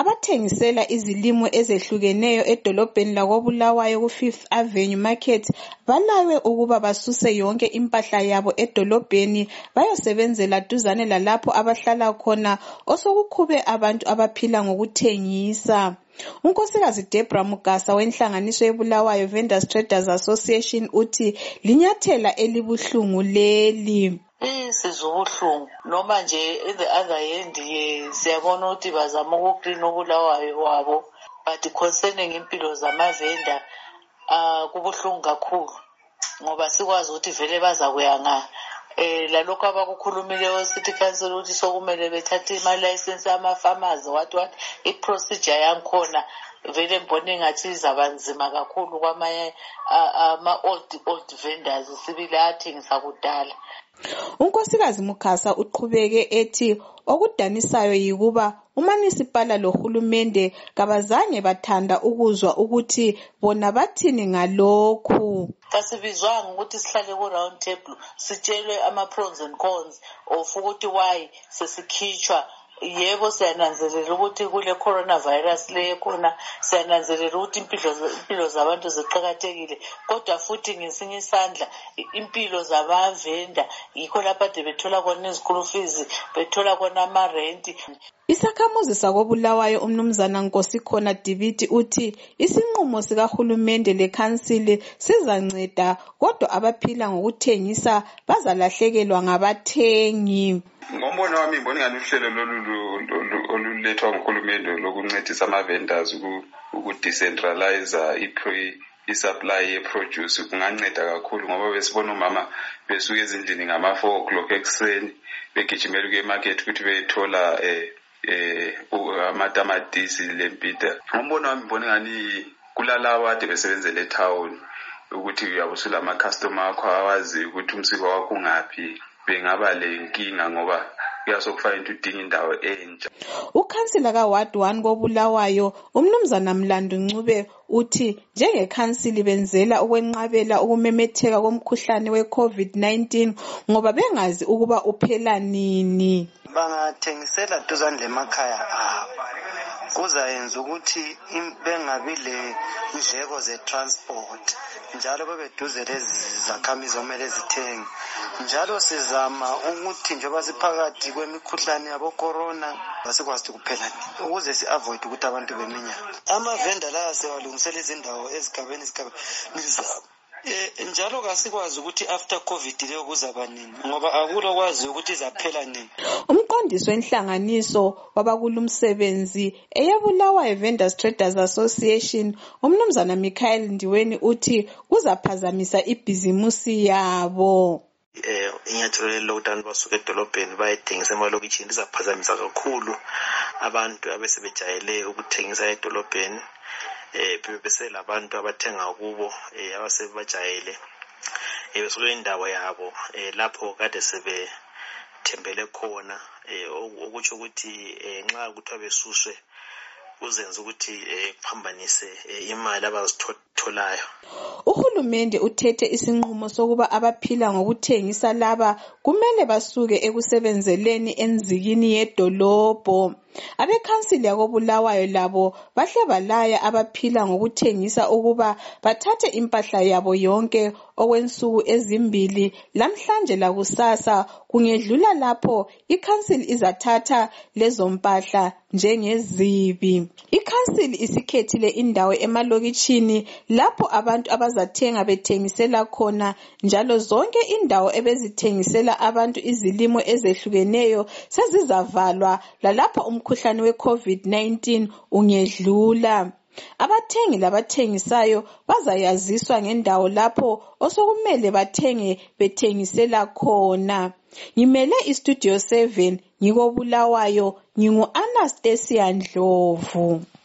Abathengisela izilimo ezehlukeneyo edolobheni lakoBulawayo ku5th Avenue Market balawe ukuba basuse yonke impahla yabo edolobheni bayosebenzela duzane lalapho abahlala khona osokukhube abantu abaphila ngokuthengisa. Unkosikazi Deborah Mugasa wenhlanganiso yeBulawayo Vendors Traders Association uthi linyathela elibuhlungu leli. Sizubuhlungu noma nje at the other end siyabona ukuthi bazama ukuklina uBulawayo wabo, but concerning impilo zamavenda kubuhlungu kakhulu ngoba sikwazi ukuthi vele baza kuya lalokho abakukhulumileyo city council ukuthi sokumele bethathe ama-license ama-farmers what i-procedure yankhona vele mbone ngathi izaba nzima kakhulu kwamanye ama-old vendors sibile athengisa kudala. Unkosikazi Mugasa uqhubeke ethi okudanisayo yikuba uMunicipal lohulumende kabazange bathanda ukuzwa ukuthi bona bathini ngalokhu. Kasibizwanga ukuthi sihlale ku-round table sitshelwe ama-pros and cons of ukuthi why sesikhitshwa. Yebo siyananzelela ukuthi kule coronavirus le khona, siyananzelela ukuthi impilo zabantu ziqhakathekile, kodwa futhi ngesinye isandla impilo zabavenda yikho lapha bethola khona izikulu fees, bethola khona ama-rent. Isakhamuzi sakoBulawayo umnumzana Nkosikhona Dibiti uthi isinqumo sikahulumende lekhansili sizanceda kodwa abaphila ngokuthengisa bazalahlekelwa ngabathengi. Ngombono wami ngibona ngani uhlelo olulethwa nguhulumende lokuncedisa ama-vendors ukudecentralize i-supply ye-produce kunganceda kakhulu ngoba besibona umama besuka ezindlini ngama-4 o'clock ekuseni begijimela ukuya emarket ukuthi bethola amatamatisi lempita. Ngombono wami ngibona ngani kulalabo ade besebenzele etown ukuthi uyabusula ama-customer akho awazi ukuthi umsiko wakho ungaphi bengaba lenkinga ngoba kuyasokufana into udinga indawo entsha. Ukhansila kaWard 1 koBulawayo umnumzana Mlandu Ncube uthi njengekhansili benzela ukwenqabela ukumemetheka komkhuhlane we-COVID-19 ngoba bengazi ukuba uphela nini. Bangathengisela duzane lemakhaya abo kuzayenza ukuthi bengabi le ndleko ze-transport njalo bebeduze lezi zakhamizi omele zithenge. Njalo sizama ukuthi njengoba siphakathi kwemikhuhlane yabo corona basikwazi ukuphela ukuze si-avoid ukuthi abantu beminyane. Amavenda la sewalungisela izindawo ezigabeni njalo kasikwazi ukuthi after COVID leyo kuzaba nini ngoba akulokwazi ukuthi izaphela nini. Umqondisi wenhlanganiso wabakulumsebenzi eyeBulawayo Vendors Traders Association umnumzana Michael Ndiweni uthi kuzaphazamisa ibhizimusi yabo. Inyathelo le-lockdown basuka edolobheni bayethengisa emalokitshini lizaphazamisa kakhulu abantu abesebejayele ukuthengisa edolobheni. Besela abantu abathenga kubo abasebajayele besuka indawo yabo lapho kade sebethembele khona okutsho ukuthi nxa kuthiwa besuswe kuzenza ukuthi kuphambanise imali abazitholayo. Uhulumende uthethe isinqumo sokuba abaphila ngokuthengisa laba kumele basuke ekusebenzeleni enzikini yedolobho. Abekhansili yakoBulawayo labo bahle balaya abaphila ngokuthengisa ukuba bathathe impahla yabo yonke okwensuku ezimbili lamhlanje lakusasa kungedlula lapho ikhansili izathatha lezo mpahla njengezibi. Ikhansili isikhethile indawo emalokitshini lapho abantu abazathenga bethengisela khona njalo zonke indawo ebezithengisela abantu izilimo ezehlukeneyo sezizavalwa lalapho umkhuhlane we-COVID-19 ungedlula. Abathengi labathengisayo bazayaziswa ngendawo lapho osokumele bathenge bethengisela khona. Ngimele iStudio 7 ngikoBulawayo ngingu-Anastasia Ndlovu.